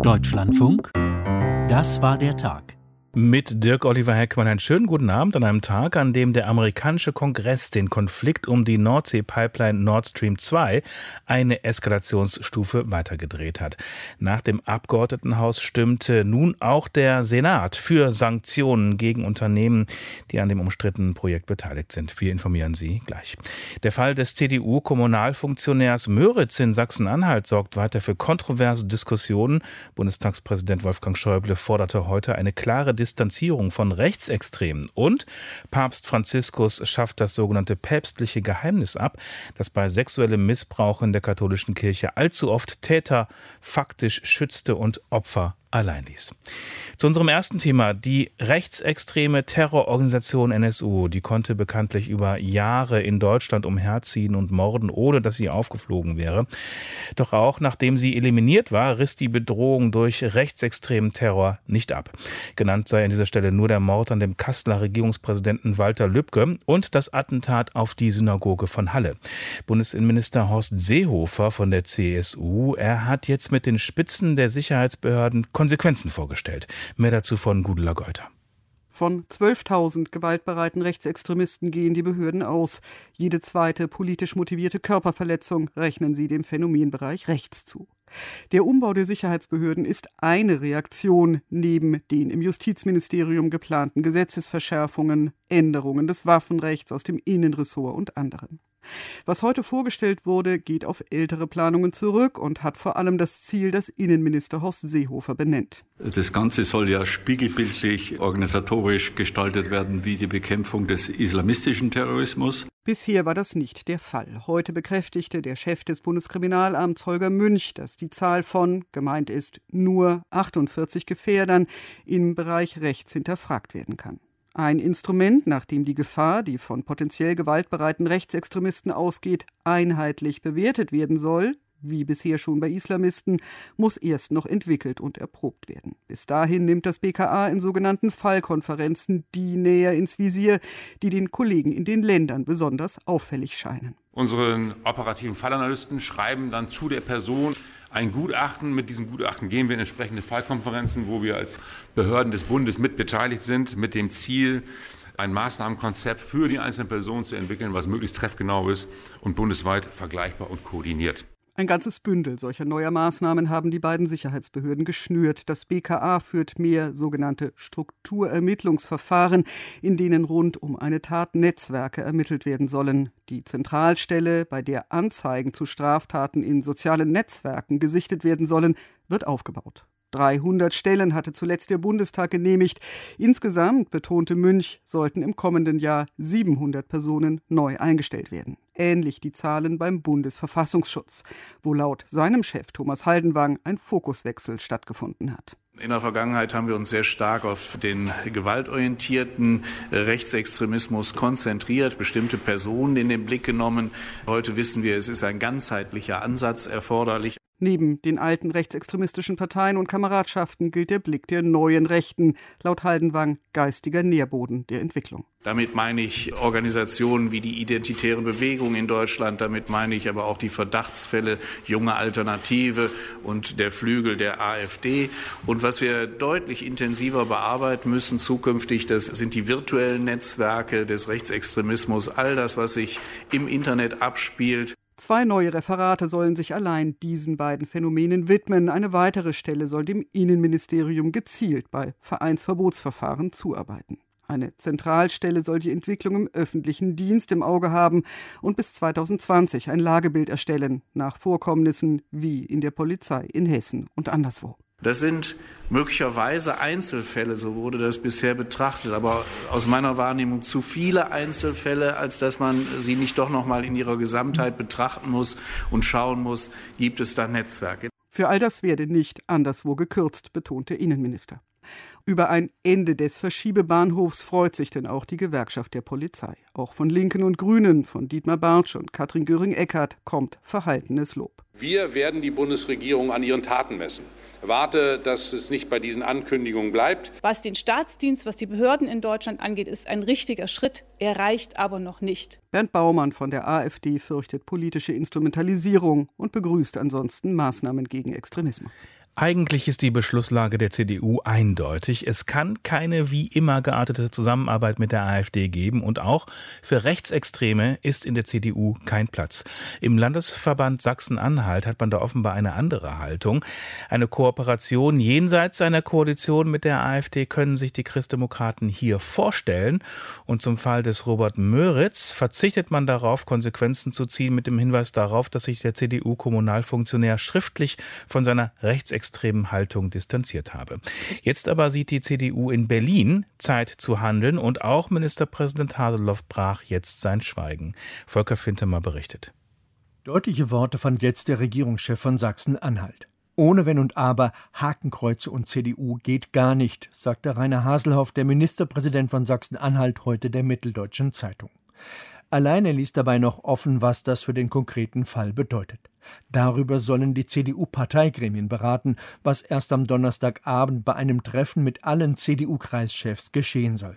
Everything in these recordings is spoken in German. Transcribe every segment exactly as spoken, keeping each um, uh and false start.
Deutschlandfunk, das war der Tag. Mit Dirk Oliver Heckmann einen schönen guten Abend an einem Tag, an dem der amerikanische Kongress den Konflikt um die Nordsee-Pipeline Nord Stream zwei eine Eskalationsstufe weitergedreht hat. Nach dem Abgeordnetenhaus stimmte nun auch der Senat für Sanktionen gegen Unternehmen, die an dem umstrittenen Projekt beteiligt sind. Wir informieren Sie gleich. Der Fall des C D U-Kommunalfunktionärs Möritz in Sachsen-Anhalt sorgt weiter für kontroverse Diskussionen. Bundestagspräsident Wolfgang Schäuble forderte heute eine klare Distanzierung von Rechtsextremen. Und Papst Franziskus schafft das sogenannte päpstliche Geheimnis ab, das bei sexuellem Missbrauch in der katholischen Kirche allzu oft Täter faktisch schützte und Opfer allein ließ. Zu unserem ersten Thema. Die rechtsextreme Terrororganisation N S U, die konnte bekanntlich über Jahre in Deutschland umherziehen und morden, ohne dass sie aufgeflogen wäre. Doch auch nachdem sie eliminiert war, riss die Bedrohung durch rechtsextremen Terror nicht ab. Genannt sei an dieser Stelle nur der Mord an dem Kasseler Regierungspräsidenten Walter Lübcke und das Attentat auf die Synagoge von Halle. Bundesinnenminister Horst Seehofer von der C S U, er hat jetzt mit den Spitzen der Sicherheitsbehörden Konsequenzen vorgestellt. Mehr dazu von Gudula Geuter. Von zwölftausend gewaltbereiten Rechtsextremisten gehen die Behörden aus. Jede zweite politisch motivierte Körperverletzung rechnen sie dem Phänomenbereich rechts zu. Der Umbau der Sicherheitsbehörden ist eine Reaktion neben den im Justizministerium geplanten Gesetzesverschärfungen, Änderungen des Waffenrechts aus dem Innenressort und anderem. Was heute vorgestellt wurde, geht auf ältere Planungen zurück und hat vor allem das Ziel, das Innenminister Horst Seehofer benennt. Das Ganze soll ja spiegelbildlich organisatorisch gestaltet werden wie die Bekämpfung des islamistischen Terrorismus. Bisher war das nicht der Fall. Heute bekräftigte der Chef des Bundeskriminalamts Holger Münch, dass die Zahl von, gemeint ist, nur achtundvierzig Gefährdern im Bereich rechts hinterfragt werden kann. Ein Instrument, nach dem die Gefahr, die von potenziell gewaltbereiten Rechtsextremisten ausgeht, einheitlich bewertet werden soll, wie bisher schon bei Islamisten, muss erst noch entwickelt und erprobt werden. Bis dahin nimmt das B K A in sogenannten Fallkonferenzen die näher ins Visier, die den Kollegen in den Ländern besonders auffällig scheinen. Unsere operativen Fallanalysten schreiben dann zu der Person ein Gutachten. Mit diesem Gutachten gehen wir in entsprechende Fallkonferenzen, wo wir als Behörden des Bundes mit beteiligt sind, mit dem Ziel, ein Maßnahmenkonzept für die einzelne Person zu entwickeln, was möglichst treffgenau ist und bundesweit vergleichbar und koordiniert. Ein ganzes Bündel solcher neuer Maßnahmen haben die beiden Sicherheitsbehörden geschnürt. Das B K A führt mehr sogenannte Strukturermittlungsverfahren, in denen rund um eine Tat Netzwerke ermittelt werden sollen. Die Zentralstelle, bei der Anzeigen zu Straftaten in sozialen Netzwerken gesichtet werden sollen, wird aufgebaut. dreihundert Stellen hatte zuletzt der Bundestag genehmigt. Insgesamt, betonte Münch, sollten im kommenden Jahr siebenhundert Personen neu eingestellt werden. Ähnlich die Zahlen beim Bundesverfassungsschutz, wo laut seinem Chef Thomas Haldenwang ein Fokuswechsel stattgefunden hat. In der Vergangenheit haben wir uns sehr stark auf den gewaltorientierten Rechtsextremismus konzentriert, bestimmte Personen in den Blick genommen. Heute wissen wir, es ist ein ganzheitlicher Ansatz erforderlich. Neben den alten rechtsextremistischen Parteien und Kameradschaften gilt der Blick der neuen Rechten, laut Haldenwang geistiger Nährboden der Entwicklung. Damit meine ich Organisationen wie die Identitäre Bewegung in Deutschland, damit meine ich aber auch die Verdachtsfälle Junge Alternative und der Flügel der AfD. Und was wir deutlich intensiver bearbeiten müssen zukünftig, das sind die virtuellen Netzwerke des Rechtsextremismus, all das, was sich im Internet abspielt. Zwei neue Referate sollen sich allein diesen beiden Phänomenen widmen. Eine weitere Stelle soll dem Innenministerium gezielt bei Vereinsverbotsverfahren zuarbeiten. Eine Zentralstelle soll die Entwicklung im öffentlichen Dienst im Auge haben und bis zweitausendzwanzig ein Lagebild erstellen, nach Vorkommnissen wie in der Polizei in Hessen und anderswo. Das sind möglicherweise Einzelfälle, so wurde das bisher betrachtet, aber aus meiner Wahrnehmung zu viele Einzelfälle, als dass man sie nicht doch noch mal in ihrer Gesamtheit betrachten muss und schauen muss, gibt es da Netzwerke. Für all das werde nicht anderswo gekürzt, betont der Innenminister. Über ein Ende des Verschiebebahnhofs freut sich denn auch die Gewerkschaft der Polizei. Auch von Linken und Grünen, von Dietmar Bartsch und Katrin Göring-Eckardt kommt verhaltenes Lob. Wir werden die Bundesregierung an ihren Taten messen. Erwarte, dass es nicht bei diesen Ankündigungen bleibt. Was den Staatsdienst, was die Behörden in Deutschland angeht, ist ein richtiger Schritt. Er reicht aber noch nicht. Bernd Baumann von der AfD fürchtet politische Instrumentalisierung und begrüßt ansonsten Maßnahmen gegen Extremismus. Eigentlich ist die Beschlusslage der C D U eindeutig. Es kann keine wie immer geartete Zusammenarbeit mit der AfD geben und auch für Rechtsextreme ist in der C D U kein Platz. Im Landesverband Sachsen-Anhalt hat man da offenbar eine andere Haltung. Eine Kooperation jenseits einer Koalition mit der AfD können sich die Christdemokraten hier vorstellen. Und zum Fall des Robert Möritz verzichtet man darauf, Konsequenzen zu ziehen mit dem Hinweis darauf, dass sich der C D U-Kommunalfunktionär schriftlich von seiner rechtsextremen extremen Haltung distanziert habe. Jetzt aber sieht die C D U in Berlin Zeit zu handeln und auch Ministerpräsident Haseloff brach jetzt sein Schweigen. Volker Fintemer berichtet. Deutliche Worte fand jetzt der Regierungschef von Sachsen-Anhalt. Ohne Wenn und Aber, Hakenkreuze und C D U geht gar nicht, sagte Rainer Haselhoff, der Ministerpräsident von Sachsen-Anhalt, heute der Mitteldeutschen Zeitung. Alleine ließ dabei noch offen, was das für den konkreten Fall bedeutet. Darüber sollen die C D U-Parteigremien beraten, was erst am Donnerstagabend bei einem Treffen mit allen C D U-Kreischefs geschehen soll.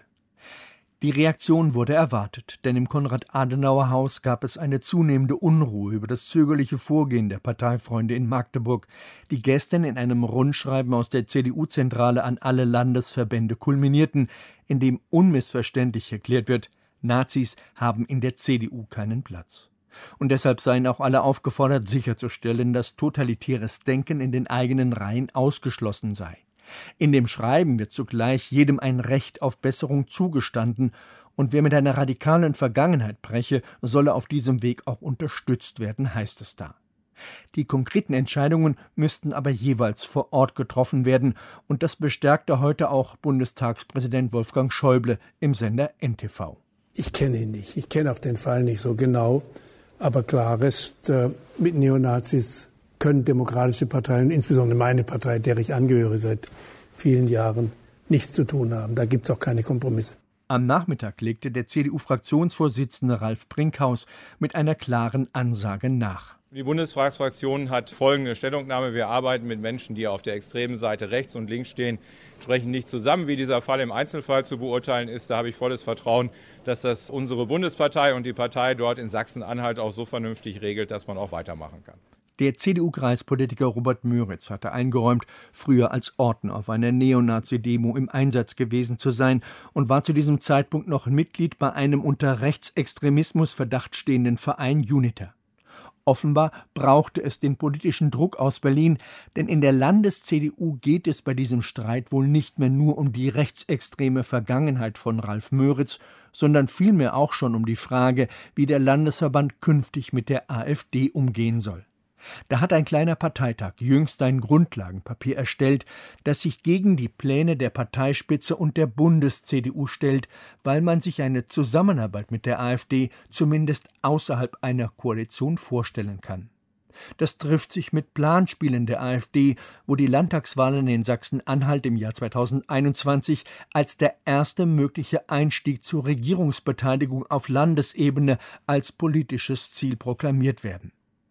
Die Reaktion wurde erwartet, denn im Konrad-Adenauer-Haus gab es eine zunehmende Unruhe über das zögerliche Vorgehen der Parteifreunde in Magdeburg, die gestern in einem Rundschreiben aus der C D U-Zentrale an alle Landesverbände kulminierten, in dem unmissverständlich erklärt wird, Nazis haben in der C D U keinen Platz. Und deshalb seien auch alle aufgefordert, sicherzustellen, dass totalitäres Denken in den eigenen Reihen ausgeschlossen sei. In dem Schreiben wird zugleich jedem ein Recht auf Besserung zugestanden und wer mit einer radikalen Vergangenheit breche, solle auf diesem Weg auch unterstützt werden, heißt es da. Die konkreten Entscheidungen müssten aber jeweils vor Ort getroffen werden und das bestärkte heute auch Bundestagspräsident Wolfgang Schäuble im Sender N T V. Ich kenne ihn nicht, ich kenne auch den Fall nicht so genau, aber klar ist, mit Neonazis können demokratische Parteien, insbesondere meine Partei, der ich angehöre seit vielen Jahren, nichts zu tun haben. Da gibt es auch keine Kompromisse. Am Nachmittag legte der C D U-Fraktionsvorsitzende Ralf Brinkhaus mit einer klaren Ansage nach. Die Bundestagsfraktion hat folgende Stellungnahme. Wir arbeiten mit Menschen, die auf der extremen Seite rechts und links stehen, sprechen nicht zusammen. Wie dieser Fall im Einzelfall zu beurteilen ist, da habe ich volles Vertrauen, dass das unsere Bundespartei und die Partei dort in Sachsen-Anhalt auch so vernünftig regelt, dass man auch weitermachen kann. Der C D U-Kreispolitiker Robert Möritz hatte eingeräumt, früher als Ordner auf einer Neonazi-Demo im Einsatz gewesen zu sein und war zu diesem Zeitpunkt noch Mitglied bei einem unter Rechtsextremismusverdacht stehenden Verein Uniter. Offenbar brauchte es den politischen Druck aus Berlin, denn in der Landes-C D U geht es bei diesem Streit wohl nicht mehr nur um die rechtsextreme Vergangenheit von Ralf Möritz, sondern vielmehr auch schon um die Frage, wie der Landesverband künftig mit der AfD umgehen soll. Da hat ein kleiner Parteitag jüngst ein Grundlagenpapier erstellt, das sich gegen die Pläne der Parteispitze und der Bundes-C D U stellt, weil man sich eine Zusammenarbeit mit der AfD zumindest außerhalb einer Koalition vorstellen kann. Das trifft sich mit Planspielen der AfD, wo die Landtagswahlen in Sachsen-Anhalt im Jahr zweitausendeinundzwanzig als der erste mögliche Einstieg zur Regierungsbeteiligung auf Landesebene als politisches Ziel proklamiert werden.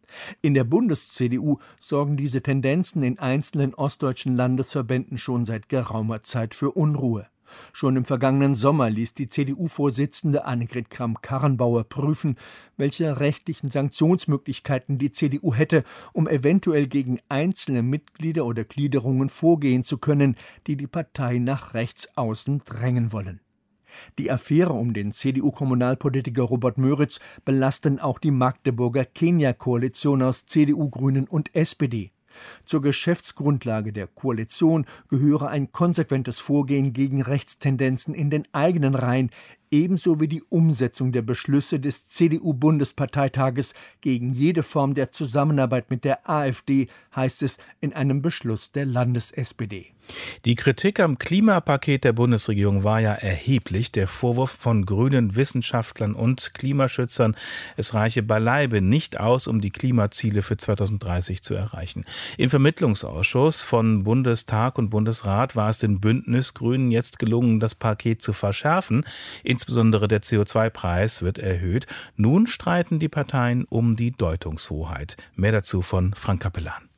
In der Bundes-C D U sorgen diese Tendenzen in einzelnen ostdeutschen Landesverbänden schon seit geraumer Zeit für Unruhe. Schon im vergangenen Sommer ließ die C D U-Vorsitzende Annegret Kramp-Karrenbauer prüfen, welche rechtlichen Sanktionsmöglichkeiten die C D U hätte, um eventuell gegen einzelne Mitglieder oder Gliederungen vorgehen zu können, die die Partei nach rechts außen drängen wollen. Die Affäre um den C D U-Kommunalpolitiker Robert Möritz belasten auch die Magdeburger Kenia-Koalition aus C D U, Grünen und S P D. Zur Geschäftsgrundlage der Koalition gehöre ein konsequentes Vorgehen gegen Rechtstendenzen in den eigenen Reihen, ebenso wie die Umsetzung der Beschlüsse des C D U-Bundesparteitages gegen jede Form der Zusammenarbeit mit der AfD, heißt es in einem Beschluss der Landes-S P D. Die Kritik am Klimapaket der Bundesregierung war ja erheblich. Der Vorwurf von grünen Wissenschaftlern und Klimaschützern, es reiche beileibe nicht aus, um die Klimaziele für zweitausenddreißig zu erreichen. Im Vermittlungsausschuss von Bundestag und Bundesrat war es den Bündnisgrünen jetzt gelungen, das Paket zu verschärfen. Insbesondere der C O zwei Preis wird erhöht. Nun streiten die Parteien um die Deutungshoheit. Mehr dazu von Frank Capellan.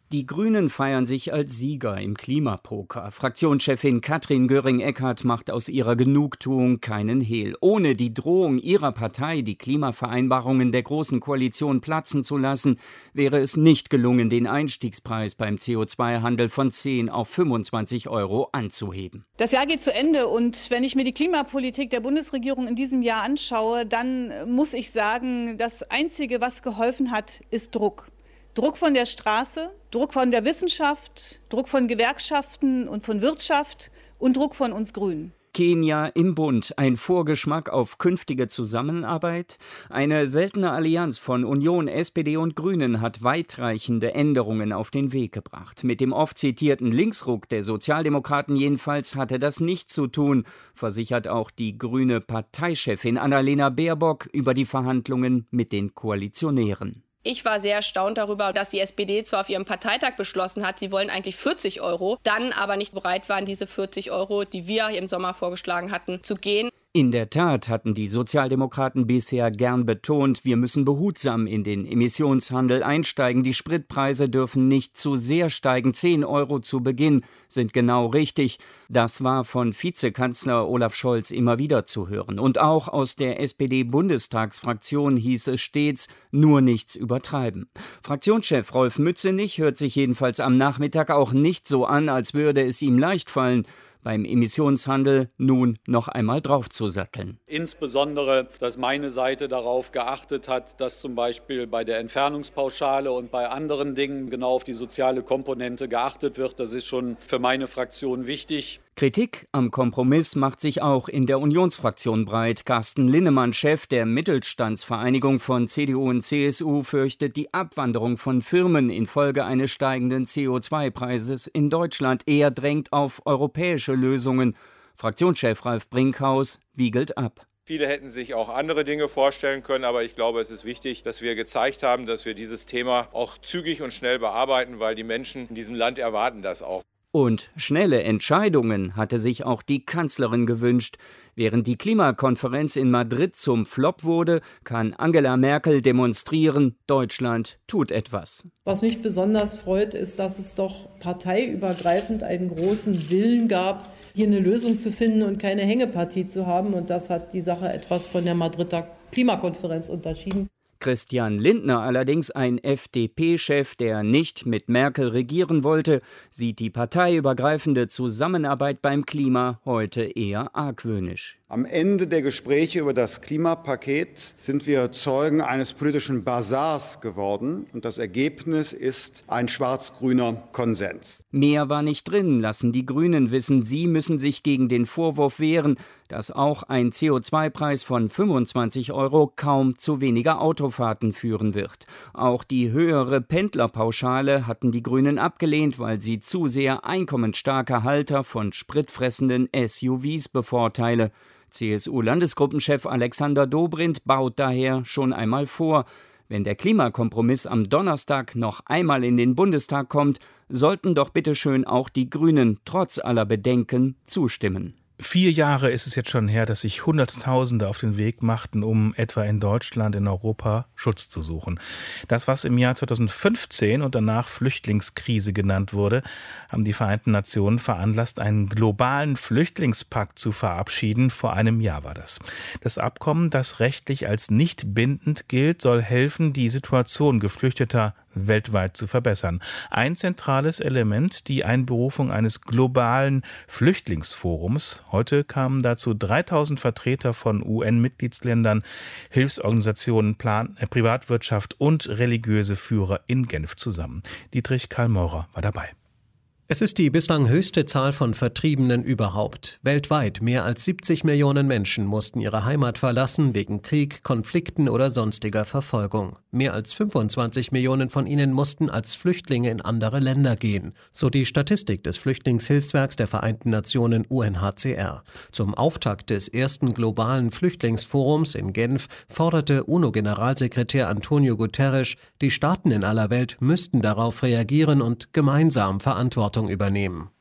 Die Grünen feiern sich als Sieger im Klimapoker. Fraktionschefin Katrin Göring-Eckardt macht aus ihrer Genugtuung keinen Hehl. Ohne die Drohung ihrer Partei, die Klimavereinbarungen der Großen Koalition platzen zu lassen, wäre es nicht gelungen, den Einstiegspreis beim C O zwei Handel von zehn auf fünfundzwanzig Euro anzuheben. Das Jahr geht zu Ende und wenn ich mir die Klimapolitik der Bundesregierung in diesem Jahr anschaue, dann muss ich sagen, das Einzige, was geholfen hat, ist Druck. Druck von der Straße, Druck von der Wissenschaft, Druck von Gewerkschaften und von Wirtschaft und Druck von uns Grünen. Kenia im Bund, ein Vorgeschmack auf künftige Zusammenarbeit? Eine seltene Allianz von Union, S P D und Grünen hat weitreichende Änderungen auf den Weg gebracht. Mit dem oft zitierten Linksruck der Sozialdemokraten jedenfalls hatte das nicht zu tun, versichert auch die grüne Parteichefin Annalena Baerbock über die Verhandlungen mit den Koalitionären. Ich war sehr erstaunt darüber, dass die S P D zwar auf ihrem Parteitag beschlossen hat, sie wollen eigentlich vierzig Euro, dann aber nicht bereit waren, diese vierzig Euro, die wir im Sommer vorgeschlagen hatten, zu gehen. In der Tat hatten die Sozialdemokraten bisher gern betont, wir müssen behutsam in den Emissionshandel einsteigen. Die Spritpreise dürfen nicht zu sehr steigen. zehn Euro zu Beginn sind genau richtig. Das war von Vizekanzler Olaf Scholz immer wieder zu hören. Und auch aus der S P D-Bundestagsfraktion hieß es stets, nur nichts übertreiben. Fraktionschef Rolf Mützenich hört sich jedenfalls am Nachmittag auch nicht so an, als würde es ihm leicht fallen, beim Emissionshandel nun noch einmal draufzusatteln. Insbesondere, dass meine Seite darauf geachtet hat, dass zum Beispiel bei der Entfernungspauschale und bei anderen Dingen genau auf die soziale Komponente geachtet wird. Das ist schon für meine Fraktion wichtig. Kritik am Kompromiss macht sich auch in der Unionsfraktion breit. Carsten Linnemann, Chef der Mittelstandsvereinigung von C D U und C S U, fürchtet die Abwanderung von Firmen infolge eines steigenden C O zwei Preises in Deutschland. Er drängt auf europäische Lösungen. Fraktionschef Ralf Brinkhaus wiegelt ab. Viele hätten sich auch andere Dinge vorstellen können, aber ich glaube, es ist wichtig, dass wir gezeigt haben, dass wir dieses Thema auch zügig und schnell bearbeiten, weil die Menschen in diesem Land erwarten das auch. Und schnelle Entscheidungen hatte sich auch die Kanzlerin gewünscht. Während die Klimakonferenz in Madrid zum Flop wurde, kann Angela Merkel demonstrieren, Deutschland tut etwas. Was mich besonders freut, ist, dass es doch parteiübergreifend einen großen Willen gab, hier eine Lösung zu finden und keine Hängepartie zu haben. Und das hat die Sache etwas von der Madrider Klimakonferenz unterschieden. Christian Lindner, allerdings ein F D P-Chef, der nicht mit Merkel regieren wollte, sieht die parteiübergreifende Zusammenarbeit beim Klima heute eher argwöhnisch. Am Ende der Gespräche über das Klimapaket sind wir Zeugen eines politischen Basars geworden und das Ergebnis ist ein schwarz-grüner Konsens. Mehr war nicht drin, lassen die Grünen wissen. Sie müssen sich gegen den Vorwurf wehren, dass auch ein C O zwei Preis von fünfundzwanzig Euro kaum zu weniger Autofahrten führen wird. Auch die höhere Pendlerpauschale hatten die Grünen abgelehnt, weil sie zu sehr einkommensstarke Halter von spritfressenden S U Vs bevorteile. C S U-Landesgruppenchef Alexander Dobrindt baut daher schon einmal vor, wenn der Klimakompromiss am Donnerstag noch einmal in den Bundestag kommt, sollten doch bitteschön auch die Grünen trotz aller Bedenken zustimmen. Vier Jahre ist es jetzt schon her, dass sich Hunderttausende auf den Weg machten, um etwa in Deutschland, in Europa Schutz zu suchen. Das, was im Jahr zweitausendfünfzehn und danach Flüchtlingskrise genannt wurde, haben die Vereinten Nationen veranlasst, einen globalen Flüchtlingspakt zu verabschieden. Vor einem Jahr war das. Das Abkommen, das rechtlich als nicht bindend gilt, soll helfen, die Situation Geflüchteter weltweit zu verbessern. Ein zentrales Element, die Einberufung eines globalen Flüchtlingsforums. Heute kamen dazu dreitausend Vertreter von U N-Mitgliedsländern, Hilfsorganisationen, Plan- äh, Privatwirtschaft und religiöse Führer in Genf zusammen. Dietrich Karl Maurer war dabei. Es ist die bislang höchste Zahl von Vertriebenen überhaupt. Weltweit mehr als siebzig Millionen Menschen mussten ihre Heimat verlassen wegen Krieg, Konflikten oder sonstiger Verfolgung. Mehr als fünfundzwanzig Millionen von ihnen mussten als Flüchtlinge in andere Länder gehen, so die Statistik des Flüchtlingshilfswerks der Vereinten Nationen U N H C R. Zum Auftakt des ersten globalen Flüchtlingsforums in Genf forderte UNO-Generalsekretär Antonio Guterres, die Staaten in aller Welt müssten darauf reagieren und gemeinsam Verantwortung übernehmen.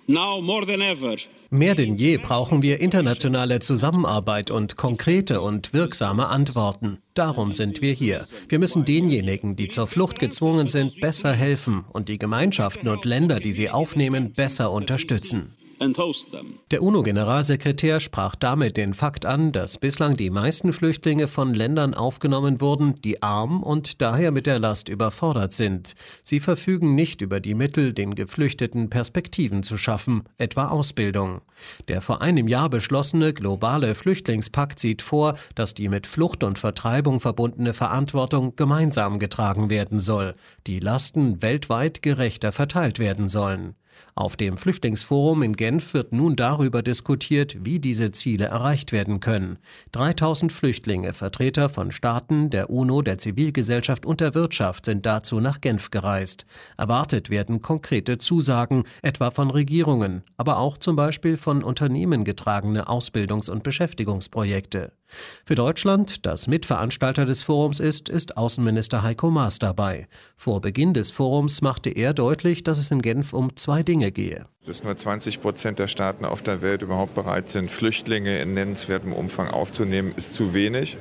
Now more than ever. Mehr denn je brauchen wir internationale Zusammenarbeit und konkrete und wirksame Antworten. Darum sind wir hier. Wir müssen denjenigen, die zur Flucht gezwungen sind, besser helfen und die Gemeinschaften und Länder, die sie aufnehmen, besser unterstützen. Der UNO-Generalsekretär sprach damit den Fakt an, dass bislang die meisten Flüchtlinge von Ländern aufgenommen wurden, die arm und daher mit der Last überfordert sind. Sie verfügen nicht über die Mittel, den Geflüchteten Perspektiven zu schaffen, etwa Ausbildung. Der vor einem Jahr beschlossene globale Flüchtlingspakt sieht vor, dass die mit Flucht und Vertreibung verbundene Verantwortung gemeinsam getragen werden soll, die Lasten weltweit gerechter verteilt werden sollen. Auf dem Flüchtlingsforum in Genf wird nun darüber diskutiert, wie diese Ziele erreicht werden können. dreitausend Flüchtlinge, Vertreter von Staaten, der UNO, der Zivilgesellschaft und der Wirtschaft sind dazu nach Genf gereist. Erwartet werden konkrete Zusagen, etwa von Regierungen, aber auch zum Beispiel von Unternehmen getragene Ausbildungs- und Beschäftigungsprojekte. Für Deutschland, das Mitveranstalter des Forums ist, ist Außenminister Heiko Maas dabei. Vor Beginn des Forums machte er deutlich, dass es in Genf um zwei Dinge gehe. Dass nur zwanzig Prozent der Staaten auf der Welt überhaupt bereit sind, Flüchtlinge in nennenswertem Umfang aufzunehmen, ist zu wenig.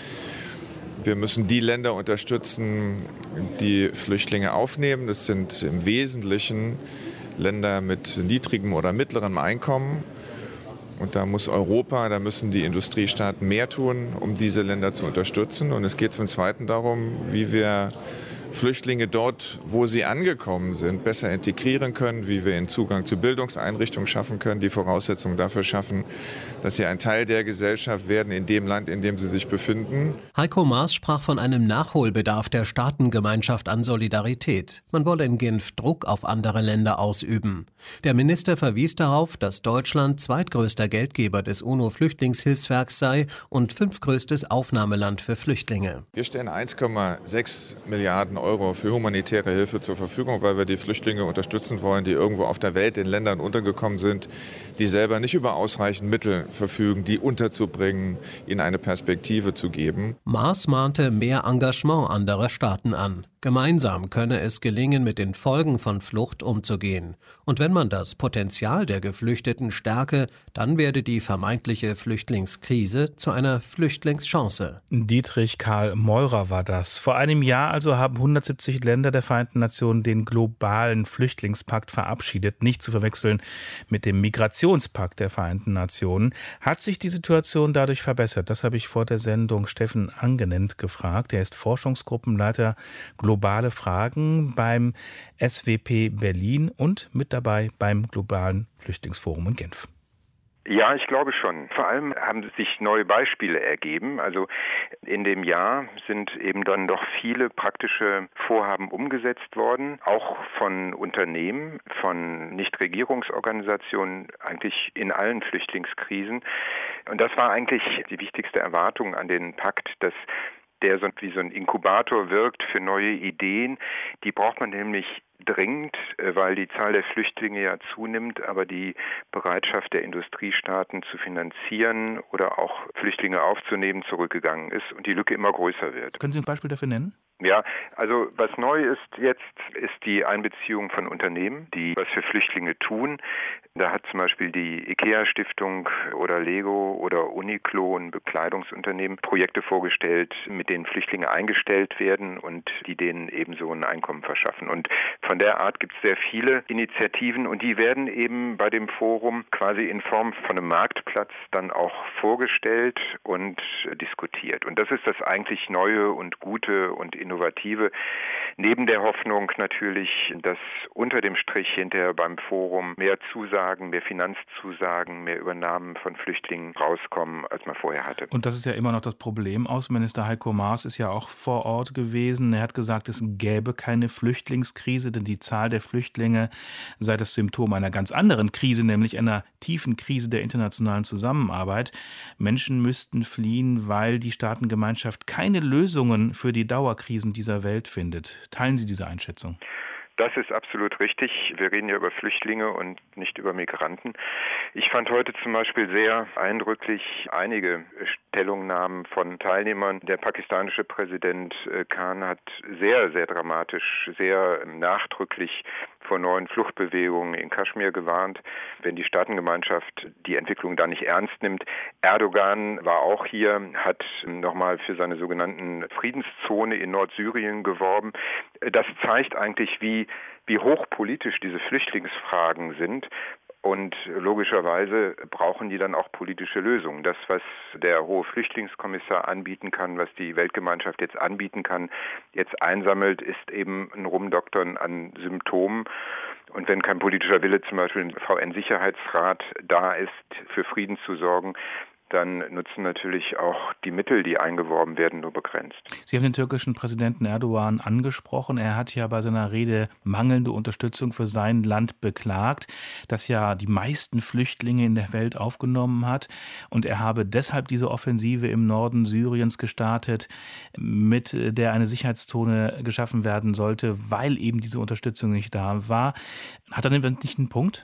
Wir müssen die Länder unterstützen, die Flüchtlinge aufnehmen. Das sind im Wesentlichen Länder mit niedrigem oder mittlerem Einkommen. Und da muss Europa, da müssen die Industriestaaten mehr tun, um diese Länder zu unterstützen. Und es geht zum Zweiten darum, wie wir Flüchtlinge dort, wo sie angekommen sind, besser integrieren können, wie wir ihnen Zugang zu Bildungseinrichtungen schaffen können, die Voraussetzungen dafür schaffen, dass sie ein Teil der Gesellschaft werden in dem Land, in dem sie sich befinden. Heiko Maas sprach von einem Nachholbedarf der Staatengemeinschaft an Solidarität. Man wolle in Genf Druck auf andere Länder ausüben. Der Minister verwies darauf, dass Deutschland zweitgrößter Geldgeber des UNO-Flüchtlingshilfswerks sei und fünftgrößtes Aufnahmeland für Flüchtlinge. Wir stellen eins Komma sechs Milliarden Euro für humanitäre Hilfe zur Verfügung, weil wir die Flüchtlinge unterstützen wollen, die irgendwo auf der Welt in Ländern untergekommen sind, die selber nicht über ausreichend Mittel verfügen, die unterzubringen, ihnen eine Perspektive zu geben. Maas mahnte mehr Engagement anderer Staaten an. Gemeinsam könne es gelingen, mit den Folgen von Flucht umzugehen. Und wenn man das Potenzial der Geflüchteten stärke, dann werde die vermeintliche Flüchtlingskrise zu einer Flüchtlingschance. Dietrich Karl Meurer war das. Vor einem Jahr also haben hundertsiebzig Länder der Vereinten Nationen den globalen Flüchtlingspakt verabschiedet, nicht zu verwechseln mit dem Migrationspakt der Vereinten Nationen. Hat sich die Situation dadurch verbessert? Das habe ich vor der Sendung Steffen Angenent gefragt. Er ist Forschungsgruppenleiter Globale Fragen beim S W P Berlin und mit dabei beim Globalen Flüchtlingsforum in Genf. Ja, ich glaube schon. Vor allem haben sich neue Beispiele ergeben. Also in dem Jahr sind eben dann doch viele praktische Vorhaben umgesetzt worden, auch von Unternehmen, von Nichtregierungsorganisationen, eigentlich in allen Flüchtlingskrisen. Und das war eigentlich die wichtigste Erwartung an den Pakt, dass der so wie so ein Inkubator wirkt für neue Ideen. Die braucht man nämlich dringend, weil die Zahl der Flüchtlinge ja zunimmt, aber die Bereitschaft der Industriestaaten zu finanzieren oder auch Flüchtlinge aufzunehmen zurückgegangen ist und die Lücke immer größer wird. Können Sie ein Beispiel dafür nennen? Ja, also was neu ist jetzt, ist die Einbeziehung von Unternehmen, die was für Flüchtlinge tun. Da hat zum Beispiel die IKEA-Stiftung oder Lego oder Uniqlo, ein Bekleidungsunternehmen, Projekte vorgestellt, mit denen Flüchtlinge eingestellt werden und die denen eben so ein Einkommen verschaffen. Und von der Art gibt es sehr viele Initiativen und die werden eben bei dem Forum quasi in Form von einem Marktplatz dann auch vorgestellt und diskutiert. Und das ist das eigentlich Neue und Gute und Innovative. Neben der Hoffnung natürlich, dass unter dem Strich hinterher beim Forum mehr Zusagen, mehr Finanzzusagen, mehr Übernahmen von Flüchtlingen rauskommen, als man vorher hatte. Und das ist ja immer noch das Problem. Außenminister Heiko Maas ist ja auch vor Ort gewesen. Er hat gesagt, es gäbe keine Flüchtlingskrise, denn die Zahl der Flüchtlinge sei das Symptom einer ganz anderen Krise, nämlich einer tiefen Krise der internationalen Zusammenarbeit. Menschen müssten fliehen, weil die Staatengemeinschaft keine Lösungen für die Dauerkrisen dieser Welt findet. Teilen Sie diese Einschätzung? Das ist absolut richtig. Wir reden ja über Flüchtlinge und nicht über Migranten. Ich fand heute zum Beispiel sehr eindrücklich einige Stellungnahmen von Teilnehmern. Der pakistanische Präsident Khan hat sehr, sehr dramatisch, sehr nachdrücklich vor neuen Fluchtbewegungen in Kaschmir gewarnt, wenn die Staatengemeinschaft die Entwicklung da nicht ernst nimmt. Erdogan war auch hier, hat nochmal für seine sogenannten Friedenszone in Nordsyrien geworben. Das zeigt eigentlich, wie, wie hochpolitisch diese Flüchtlingsfragen sind. Und logischerweise brauchen die dann auch politische Lösungen. Das, was der hohe Flüchtlingskommissar anbieten kann, was die Weltgemeinschaft jetzt anbieten kann, jetzt einsammelt, ist eben ein Rumdoktern an Symptomen. Und wenn kein politischer Wille zum Beispiel im V N-Sicherheitsrat da ist, für Frieden zu sorgen, dann nutzen natürlich auch die Mittel, die eingeworben werden, nur begrenzt. Sie haben den türkischen Präsidenten Erdogan angesprochen. Er hat ja bei seiner Rede mangelnde Unterstützung für sein Land beklagt, das ja die meisten Flüchtlinge in der Welt aufgenommen hat. Und er habe deshalb diese Offensive im Norden Syriens gestartet, mit der eine Sicherheitszone geschaffen werden sollte, weil eben diese Unterstützung nicht da war. Hat er denn nicht einen Punkt?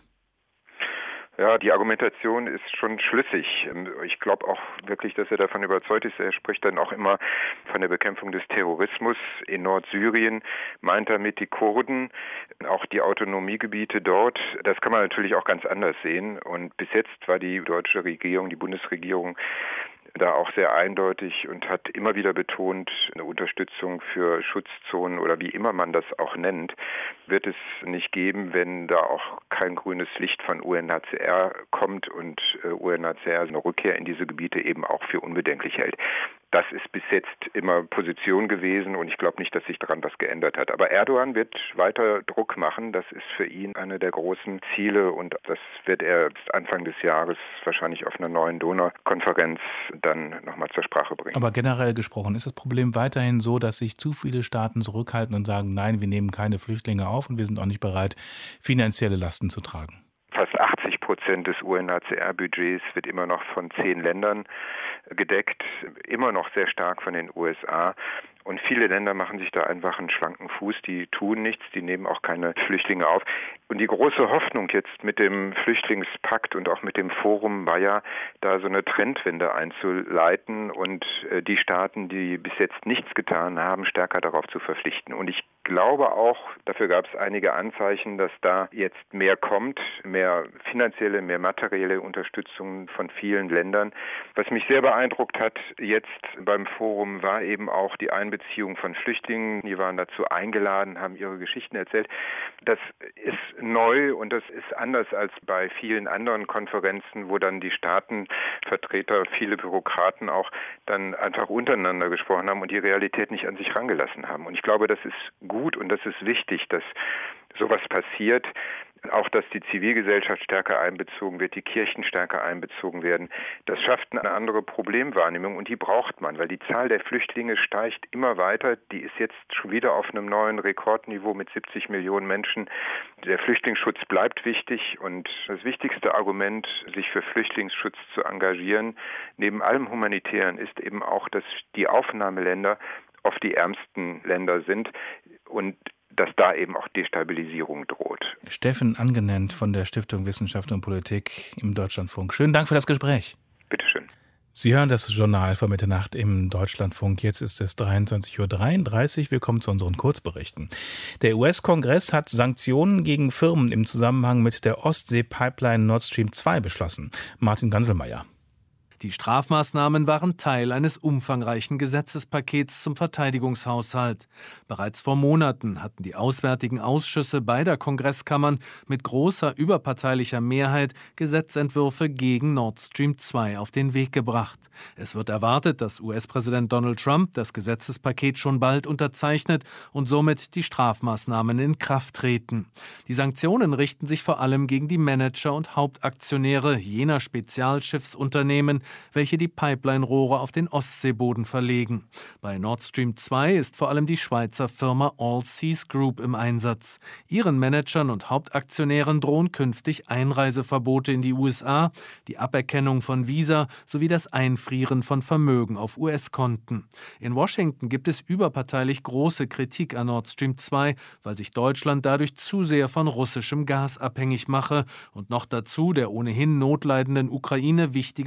Ja, die Argumentation ist schon schlüssig. Ich glaube auch wirklich, dass er davon überzeugt ist. Er spricht dann auch immer von der Bekämpfung des Terrorismus in Nordsyrien, meint damit die Kurden, auch die Autonomiegebiete dort. Das kann man natürlich auch ganz anders sehen. Und bis jetzt war die deutsche Regierung, die Bundesregierung, da auch sehr eindeutig und hat immer wieder betont, eine Unterstützung für Schutzzonen oder wie immer man das auch nennt, wird es nicht geben, wenn da auch kein grünes Licht von U N H C R kommt und U N H C R eine Rückkehr in diese Gebiete eben auch für unbedenklich hält. Das ist bis jetzt immer Position gewesen und ich glaube nicht, dass sich daran was geändert hat. Aber Erdogan wird weiter Druck machen. Das ist für ihn eine der großen Ziele und das wird er Anfang des Jahres wahrscheinlich auf einer neuen Donaukonferenz dann nochmal zur Sprache bringen. Aber generell gesprochen, ist das Problem weiterhin so, dass sich zu viele Staaten zurückhalten und sagen, nein, wir nehmen keine Flüchtlinge auf und wir sind auch nicht bereit, finanzielle Lasten zu tragen? Fast achtzig Prozent des U N H C R-Budgets wird immer noch von zehn Ländern gedeckt, immer noch sehr stark von den U S A. Und viele Länder machen sich da einfach einen schlanken Fuß, die tun nichts, die nehmen auch keine Flüchtlinge auf. Und die große Hoffnung jetzt mit dem Flüchtlingspakt und auch mit dem Forum war ja, da so eine Trendwende einzuleiten und die Staaten, die bis jetzt nichts getan haben, stärker darauf zu verpflichten. Und ich glaube auch, dafür gab es einige Anzeichen, dass da jetzt mehr kommt, mehr finanzielle, mehr materielle Unterstützung von vielen Ländern. Was mich sehr beeindruckt hat jetzt beim Forum war eben auch die Einbeziehung Beziehung von Flüchtlingen, die waren dazu eingeladen, haben ihre Geschichten erzählt. Das ist neu und das ist anders als bei vielen anderen Konferenzen, wo dann die Staatenvertreter, viele Bürokraten auch dann einfach untereinander gesprochen haben und die Realität nicht an sich rangelassen haben. Und ich glaube, das ist gut und das ist wichtig, dass sowas passiert. Auch, dass die Zivilgesellschaft stärker einbezogen wird, die Kirchen stärker einbezogen werden. Das schafft eine andere Problemwahrnehmung und die braucht man, weil die Zahl der Flüchtlinge steigt immer weiter. Die ist jetzt schon wieder auf einem neuen Rekordniveau mit siebzig Millionen Menschen. Der Flüchtlingsschutz bleibt wichtig und das wichtigste Argument, sich für Flüchtlingsschutz zu engagieren, neben allem Humanitären, ist eben auch, dass die Aufnahmeländer oft die ärmsten Länder sind und dass da eben auch Destabilisierung droht. Steffen Angenent von der Stiftung Wissenschaft und Politik im Deutschlandfunk. Schönen Dank für das Gespräch. Bitteschön. Sie hören das Journal vor Mitternacht im Deutschlandfunk. Jetzt ist es dreiundzwanzig Uhr dreiunddreißig. Wir kommen zu unseren Kurzberichten. Der U S-Kongress hat Sanktionen gegen Firmen im Zusammenhang mit der Ostsee-Pipeline Nord Stream zwei beschlossen. Martin Ganselmeier. Die Strafmaßnahmen waren Teil eines umfangreichen Gesetzespakets zum Verteidigungshaushalt. Bereits vor Monaten hatten die auswärtigen Ausschüsse beider Kongresskammern mit großer überparteilicher Mehrheit Gesetzentwürfe gegen Nord Stream zwei auf den Weg gebracht. Es wird erwartet, dass U S-Präsident Donald Trump das Gesetzespaket schon bald unterzeichnet und somit die Strafmaßnahmen in Kraft treten. Die Sanktionen richten sich vor allem gegen die Manager und Hauptaktionäre jener Spezialschiffsunternehmen, welche die Pipeline-Rohre auf den Ostseeboden verlegen. Bei Nord Stream zwei ist vor allem die Schweizer Firma All Seas Group im Einsatz. Ihren Managern und Hauptaktionären drohen künftig Einreiseverbote in die U S A, die Aberkennung von Visa sowie das Einfrieren von Vermögen auf U S-Konten. In Washington gibt es überparteilich große Kritik an Nord Stream zwei, weil sich Deutschland dadurch zu sehr von russischem Gas abhängig mache und noch dazu der ohnehin notleidenden Ukraine wichtige Transfer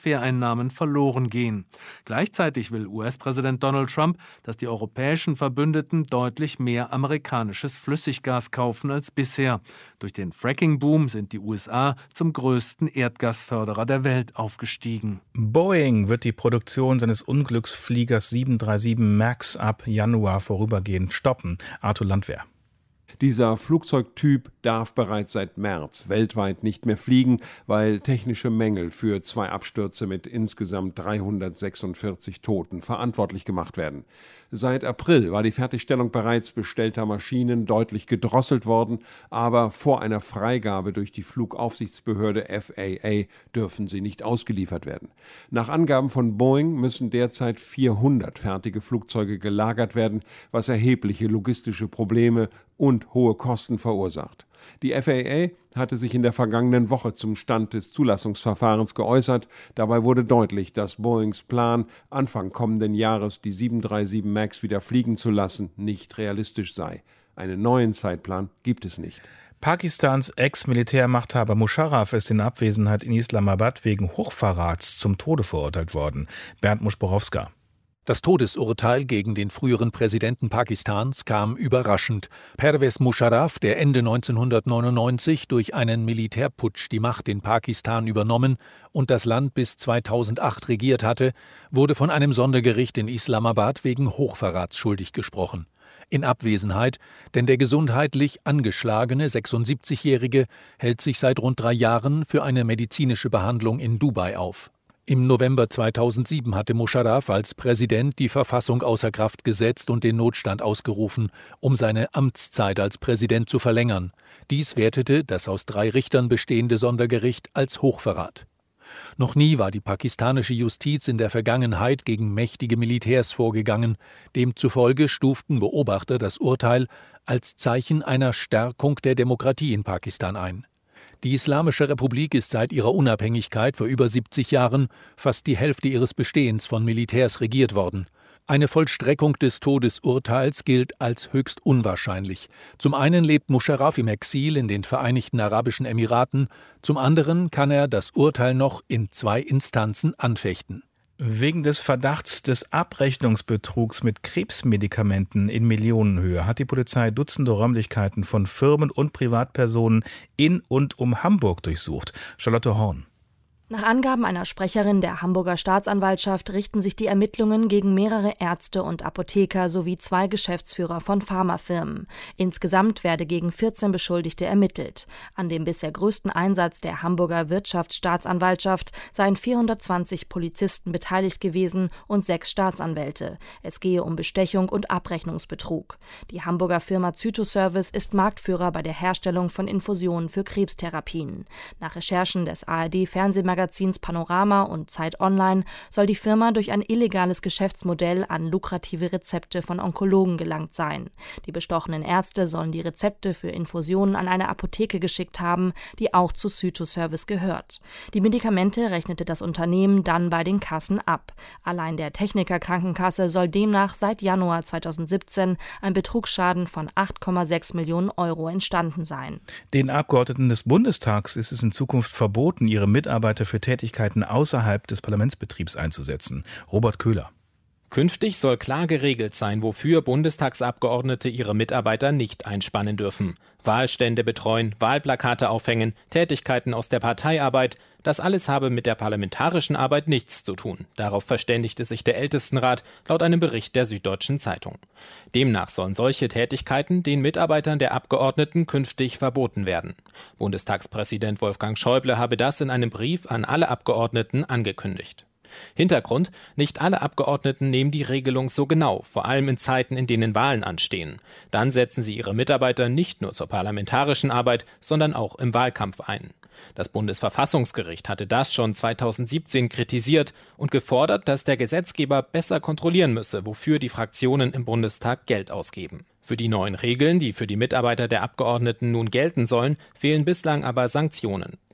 Transfereinnahmen verloren gehen. Gleichzeitig will U S-Präsident Donald Trump, dass die europäischen Verbündeten deutlich mehr amerikanisches Flüssiggas kaufen als bisher. Durch den Fracking-Boom sind die U S A zum größten Erdgasförderer der Welt aufgestiegen. Boeing wird die Produktion seines Unglücksfliegers sieben drei sieben MAX ab Januar vorübergehend stoppen. Arthur Landwehr. Dieser Flugzeugtyp darf bereits seit März weltweit nicht mehr fliegen, weil technische Mängel für zwei Abstürze mit insgesamt dreihundertsechsundvierzig Toten verantwortlich gemacht werden. Seit April war die Fertigstellung bereits bestellter Maschinen deutlich gedrosselt worden, aber vor einer Freigabe durch die Flugaufsichtsbehörde F A A dürfen sie nicht ausgeliefert werden. Nach Angaben von Boeing müssen derzeit vierhundert fertige Flugzeuge gelagert werden, was erhebliche logistische Probleme und hohe Kosten verursacht. Die F A A hatte sich in der vergangenen Woche zum Stand des Zulassungsverfahrens geäußert. Dabei wurde deutlich, dass Boeings Plan, Anfang kommenden Jahres die sieben drei sieben MAX wieder fliegen zu lassen, nicht realistisch sei. Einen neuen Zeitplan gibt es nicht. Pakistans Ex-Militärmachthaber Musharraf ist in Abwesenheit in Islamabad wegen Hochverrats zum Tode verurteilt worden. Bernd Muschborowska. Das Todesurteil gegen den früheren Präsidenten Pakistans kam überraschend. Pervez Musharraf, der Ende neunzehnhundertneunundneunzig durch einen Militärputsch die Macht in Pakistan übernommen und das Land bis zweitausendacht regiert hatte, wurde von einem Sondergericht in Islamabad wegen Hochverrats schuldig gesprochen. In Abwesenheit, denn der gesundheitlich angeschlagene sechsundsiebzigjährige hält sich seit rund drei Jahren für eine medizinische Behandlung in Dubai auf. Im November zweitausendsieben hatte Musharraf als Präsident die Verfassung außer Kraft gesetzt und den Notstand ausgerufen, um seine Amtszeit als Präsident zu verlängern. Dies wertete das aus drei Richtern bestehende Sondergericht als Hochverrat. Noch nie war die pakistanische Justiz in der Vergangenheit gegen mächtige Militärs vorgegangen. Demzufolge stuften Beobachter das Urteil als Zeichen einer Stärkung der Demokratie in Pakistan ein. Die Islamische Republik ist seit ihrer Unabhängigkeit vor über siebzig Jahren fast die Hälfte ihres Bestehens von Militärs regiert worden. Eine Vollstreckung des Todesurteils gilt als höchst unwahrscheinlich. Zum einen lebt Musharraf im Exil in den Vereinigten Arabischen Emiraten, zum anderen kann er das Urteil noch in zwei Instanzen anfechten. Wegen des Verdachts des Abrechnungsbetrugs mit Krebsmedikamenten in Millionenhöhe hat die Polizei Dutzende Räumlichkeiten von Firmen und Privatpersonen in und um Hamburg durchsucht. Charlotte Horn. Nach Angaben einer Sprecherin der Hamburger Staatsanwaltschaft richten sich die Ermittlungen gegen mehrere Ärzte und Apotheker sowie zwei Geschäftsführer von Pharmafirmen. Insgesamt werde gegen vierzehn Beschuldigte ermittelt. An dem bisher größten Einsatz der Hamburger Wirtschaftsstaatsanwaltschaft seien vierhundertzwanzig Polizisten beteiligt gewesen und sechs Staatsanwälte. Es gehe um Bestechung und Abrechnungsbetrug. Die Hamburger Firma Zytoservice ist Marktführer bei der Herstellung von Infusionen für Krebstherapien. Nach Recherchen des A R D-Fernsehmagazins Magazins Panorama und Zeit Online soll die Firma durch ein illegales Geschäftsmodell an lukrative Rezepte von Onkologen gelangt sein. Die bestochenen Ärzte sollen die Rezepte für Infusionen an eine Apotheke geschickt haben, die auch zu Zytoservice gehört. Die Medikamente rechnete das Unternehmen dann bei den Kassen ab. Allein der Techniker Krankenkasse soll demnach seit Januar zweitausendsiebzehn ein Betrugsschaden von acht Komma sechs Millionen Euro entstanden sein. Den Abgeordneten des Bundestags ist es in Zukunft verboten, ihre Mitarbeiter für Tätigkeiten außerhalb des Parlamentsbetriebs einzusetzen. Robert Köhler. Künftig soll klar geregelt sein, wofür Bundestagsabgeordnete ihre Mitarbeiter nicht einspannen dürfen. Wahlstände betreuen, Wahlplakate aufhängen, Tätigkeiten aus der Parteiarbeit, das alles habe mit der parlamentarischen Arbeit nichts zu tun. Darauf verständigte sich der Ältestenrat laut einem Bericht der Süddeutschen Zeitung. Demnach sollen solche Tätigkeiten den Mitarbeitern der Abgeordneten künftig verboten werden. Bundestagspräsident Wolfgang Schäuble habe das in einem Brief an alle Abgeordneten angekündigt. Hintergrund: Nicht alle Abgeordneten nehmen die Regelung so genau, vor allem in Zeiten, in denen Wahlen anstehen. Dann setzen sie ihre Mitarbeiter nicht nur zur parlamentarischen Arbeit, sondern auch im Wahlkampf ein. Das Bundesverfassungsgericht hatte das schon zweitausendsiebzehn kritisiert und gefordert, dass der Gesetzgeber besser kontrollieren müsse, wofür die Fraktionen im Bundestag Geld ausgeben. Für die neuen Regeln, die für die Mitarbeiter der Abgeordneten nun gelten sollen, fehlen bislang aber Sanktionen.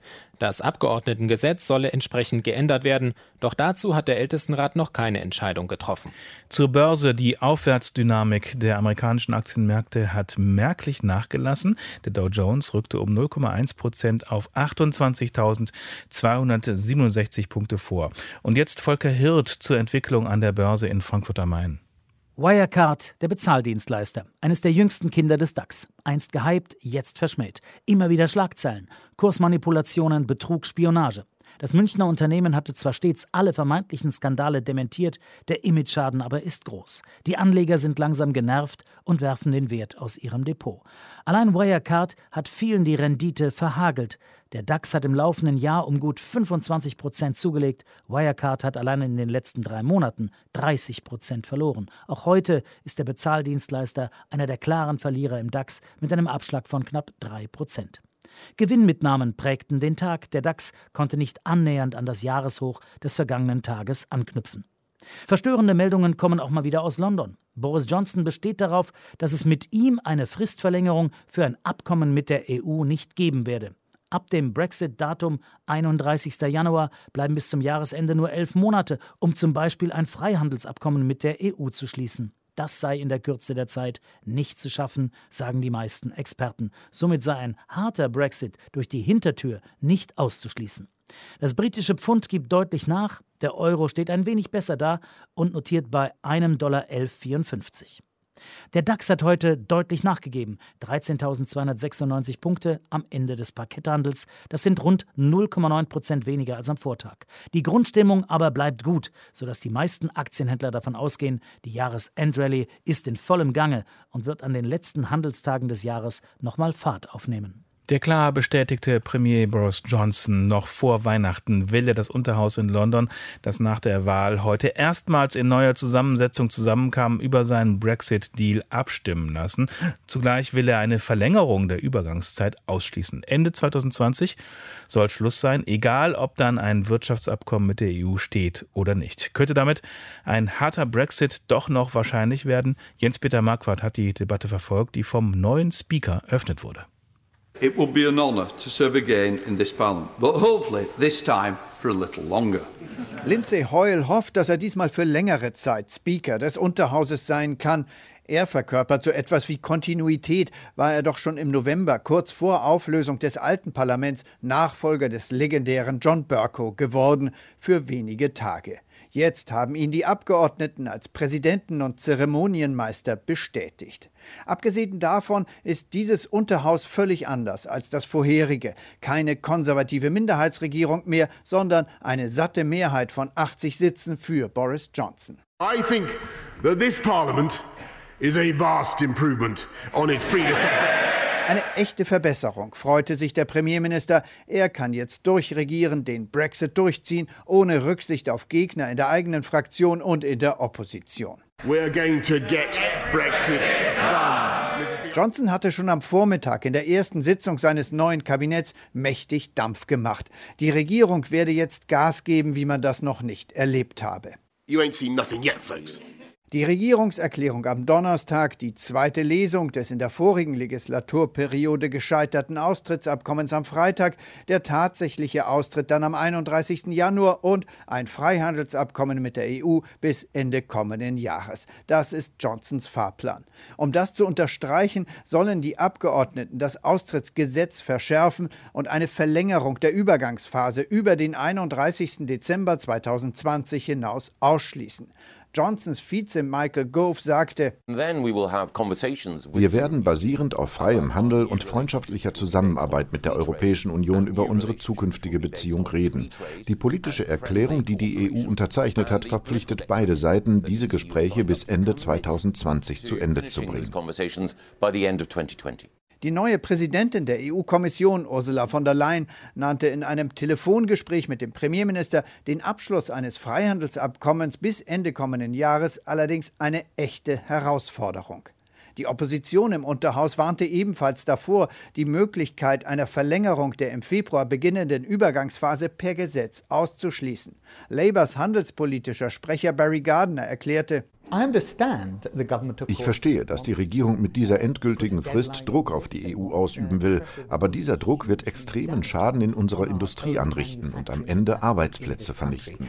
Das Abgeordnetengesetz solle entsprechend geändert werden, doch dazu hat der Ältestenrat noch keine Entscheidung getroffen. Zur Börse. Die Aufwärtsdynamik der amerikanischen Aktienmärkte hat merklich nachgelassen. Der Dow Jones rückte um null Komma eins Prozent auf achtundzwanzigtausendzweihundertsiebenundsechzig Punkte vor. Und jetzt Volker Hirt zur Entwicklung an der Börse in Frankfurt am Main. Wirecard, der Bezahldienstleister, eines der jüngsten Kinder des DAX. Einst gehypt, jetzt verschmäht. Immer wieder Schlagzeilen, Kursmanipulationen, Betrug, Spionage. Das Münchner Unternehmen hatte zwar stets alle vermeintlichen Skandale dementiert, der Imageschaden aber ist groß. Die Anleger sind langsam genervt und werfen den Wert aus ihrem Depot. Allein Wirecard hat vielen die Rendite verhagelt. Der DAX hat im laufenden Jahr um gut fünfundzwanzig Prozent zugelegt. Wirecard hat allein in den letzten drei Monaten dreißig Prozent verloren. Auch heute ist der Bezahldienstleister einer der klaren Verlierer im DAX mit einem Abschlag von knapp drei Prozent. Gewinnmitnahmen prägten den Tag. Der DAX konnte nicht annähernd an das Jahreshoch des vergangenen Tages anknüpfen. Verstörende Meldungen kommen auch mal wieder aus London. Boris Johnson besteht darauf, dass es mit ihm eine Fristverlängerung für ein Abkommen mit der E U nicht geben werde. Ab dem Brexit-Datum einunddreißigster Januar bleiben bis zum Jahresende nur elf Monate, um zum Beispiel ein Freihandelsabkommen mit der E U zu schließen. Das sei in der Kürze der Zeit nicht zu schaffen, sagen die meisten Experten. Somit sei ein harter Brexit durch die Hintertür nicht auszuschließen. Das britische Pfund gibt deutlich nach, der Euro steht ein wenig besser da und notiert bei einem Dollar elf Komma vierundfünfzig. Der DAX hat heute deutlich nachgegeben, dreizehntausendzweihundertsechsundneunzig Punkte am Ende des Parketthandels. Das sind rund null Komma neun Prozent weniger als am Vortag. Die Grundstimmung aber bleibt gut, sodass die meisten Aktienhändler davon ausgehen, die Jahresendrallye ist in vollem Gange und wird an den letzten Handelstagen des Jahres nochmal Fahrt aufnehmen. Der klar bestätigte Premier Boris Johnson, noch vor Weihnachten will er das Unterhaus in London, das nach der Wahl heute erstmals in neuer Zusammensetzung zusammenkam, über seinen Brexit-Deal abstimmen lassen. Zugleich will er eine Verlängerung der Übergangszeit ausschließen. Ende zweitausendzwanzig soll Schluss sein, egal ob dann ein Wirtschaftsabkommen mit der E U steht oder nicht. Könnte damit ein harter Brexit doch noch wahrscheinlich werden? Jens-Peter Marquardt hat die Debatte verfolgt, die vom neuen Speaker eröffnet wurde. It will be an honour to serve again in this Parliament, but hopefully this time for a little longer. Lindsay Hoyle hofft, dass er diesmal für längere Zeit Speaker des Unterhauses sein kann. Er verkörpert so etwas wie Kontinuität, war er doch schon im November, kurz vor Auflösung des alten Parlaments, Nachfolger des legendären John Bercow geworden, für wenige Tage. Jetzt haben ihn die Abgeordneten als Präsidenten und Zeremonienmeister bestätigt. Abgesehen davon ist dieses Unterhaus völlig anders als das vorherige. Keine konservative Minderheitsregierung mehr, sondern eine satte Mehrheit von achtzig Sitzen für Boris Johnson. I think that this Parliament is a vast improvement on its predecessor. Eine echte Verbesserung, freute sich der Premierminister. Er kann jetzt durchregieren, den Brexit durchziehen, ohne Rücksicht auf Gegner in der eigenen Fraktion und in der Opposition. We're going to get Brexit done. Johnson hatte schon am Vormittag in der ersten Sitzung seines neuen Kabinetts mächtig Dampf gemacht. Die Regierung werde jetzt Gas geben, wie man das noch nicht erlebt habe. You ain't seen nothing yet, folks. Die Regierungserklärung am Donnerstag, die zweite Lesung des in der vorigen Legislaturperiode gescheiterten Austrittsabkommens am Freitag, der tatsächliche Austritt dann am einunddreißigsten Januar und ein Freihandelsabkommen mit der E U bis Ende kommenden Jahres. Das ist Johnsons Fahrplan. Um das zu unterstreichen, sollen die Abgeordneten das Austrittsgesetz verschärfen und eine Verlängerung der Übergangsphase über den einunddreißigsten Dezember zweitausendzwanzig hinaus ausschließen. Johnsons Vize Michael Gove sagte, wir werden basierend auf freiem Handel und freundschaftlicher Zusammenarbeit mit der Europäischen Union über unsere zukünftige Beziehung reden. Die politische Erklärung, die die E U unterzeichnet hat, verpflichtet beide Seiten, diese Gespräche bis Ende zweitausendzwanzig zu Ende zu bringen. Die neue Präsidentin der E U-Kommission, Ursula von der Leyen, nannte in einem Telefongespräch mit dem Premierminister den Abschluss eines Freihandelsabkommens bis Ende kommenden Jahres allerdings eine echte Herausforderung. Die Opposition im Unterhaus warnte ebenfalls davor, die Möglichkeit einer Verlängerung der im Februar beginnenden Übergangsphase per Gesetz auszuschließen. Labours handelspolitischer Sprecher Barry Gardiner erklärte, Ich verstehe, dass die Regierung mit dieser endgültigen Frist Druck auf die E U ausüben will, aber dieser Druck wird extremen Schaden in unserer Industrie anrichten und am Ende Arbeitsplätze vernichten.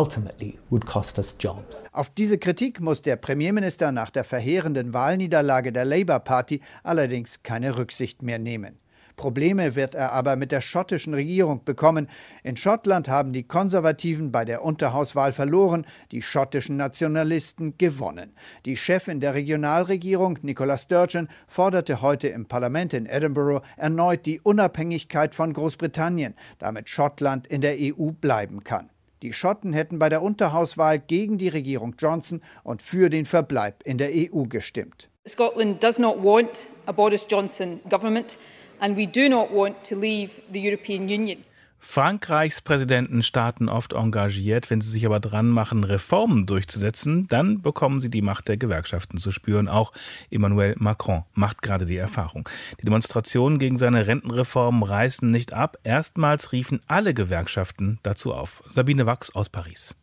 Auf diese Kritik muss der Premierminister nach der verheerenden Wahlniederlage der Labour Party allerdings keine Rücksicht mehr nehmen. Probleme wird er aber mit der schottischen Regierung bekommen. In Schottland haben die Konservativen bei der Unterhauswahl verloren, die schottischen Nationalisten gewonnen. Die Chefin der Regionalregierung, Nicola Sturgeon, forderte heute im Parlament in Edinburgh erneut die Unabhängigkeit von Großbritannien, damit Schottland in der E U bleiben kann. Die Schotten hätten bei der Unterhauswahl gegen die Regierung Johnson und für den Verbleib in der E U gestimmt. Scotland does not want a Boris Johnson government. And we do not want to leave the European Union. Frankreichs Präsidenten starten oft engagiert, wenn sie sich aber dran machen, Reformen durchzusetzen, dann bekommen sie die Macht der Gewerkschaften zu spüren. Auch Emmanuel Macron macht gerade die Erfahrung. Die Demonstrationen gegen seine Rentenreformen reißen nicht ab. Erstmals riefen alle Gewerkschaften dazu auf. Sabine Wachs aus Paris.